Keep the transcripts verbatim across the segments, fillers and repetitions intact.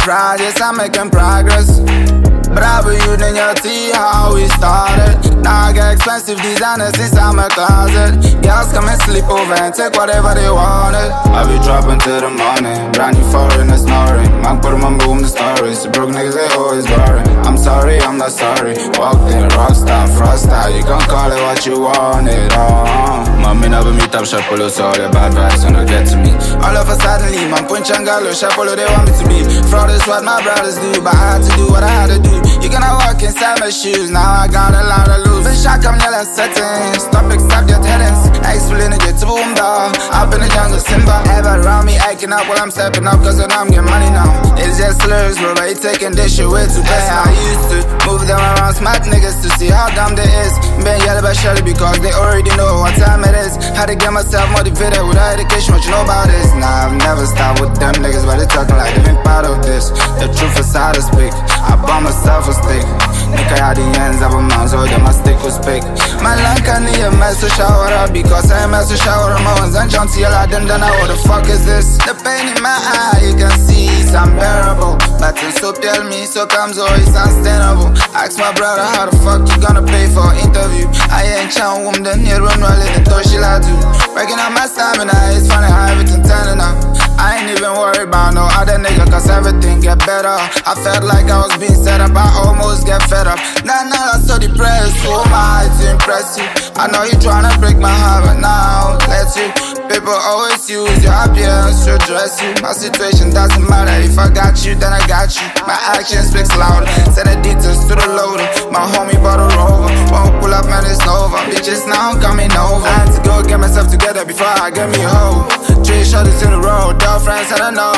pride, yes, I'm making progress. But I be you, then you'll see how we started. Now I got expensive designers inside my closet. Girls come and sleep over and take whatever they wanted. I be dropping till the morning, brand new foreign and snoring. Man, put them on boom the stories. Broke niggas, they always boring. I'm sorry, I'm not sorry. Walked in, rockstar, froststar. You can call it what you want it, oh. Mommy never meet up, Shapolo, so all the bad vibes when they get to me. All of a suddenly, man, Punch and Gallo, Shapolo, they want me to be. Fraud is what my brothers do, but I had to do what I had to do. You cannot walk inside my shoes, now I got a lot of lose. Then shock, I'm yelling settings. Stop, accept your tenants. Explain it to boom dog. Up in the jungle, Simba. Ever around me acting up while I'm stepping up, cause I know I'm getting money now. It's just slurs, bro, but you taking this shit way too best. I used to move them around smart niggas to see how dumb they is. Been yelling about Shelly because they already know what time it is. Had to get myself motivated without education, what you know about this? Nah, I've never stopped with them niggas, but they talking like they been part of this. The truth is how to speak. I bought myself a stick. Nigga had the ends of a man, so that my stick was big. My land can need a mess to shower up, because I mess to shower my ones and jump to your lad, then I what the fuck is this? The pain in my eye, you can see it's unbearable. But so tell me, so comes oh, it's unsustainable. Ask my brother how the fuck you gonna pay for an interview. I ain't chan woman, then you run well in the door, she like do. Breaking up my stamina, it's funny how everything turning up. I ain't even worried about no other nigga, cause everything get better. I felt like I was being set up, I almost get fed up. Now, now I'm so depressed, who am I to impress you? I know you tryna break my heart, but now let you. People always use your appearance to address you. My situation doesn't matter, if I got you, then I got you. My action speaks louder, send the details to the loader. My homie bought a rover, won't pull up, man, it's over. Bitches now coming over. I had to go get myself together before I get me a hoe. Three shorties in the road, dog friends and I know.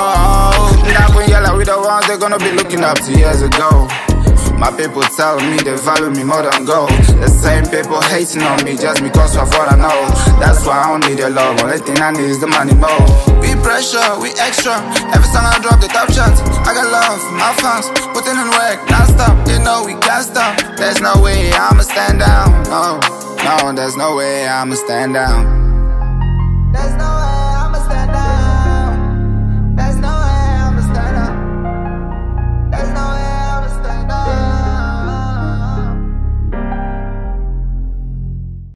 Now when you're like we the ones they're gonna be looking up to years ago. My people tell me they value me more than gold. The same people hating on me just because of what I know. That's why I don't need your love, only thing I need is the money more. We pressure, we extra. Every time I drop the top shots, I got love for my fans. Putting in work, non-stop, they know we can't stop. There's no way I'ma stand down. No, no, there's no way I'ma stand down. There's no way.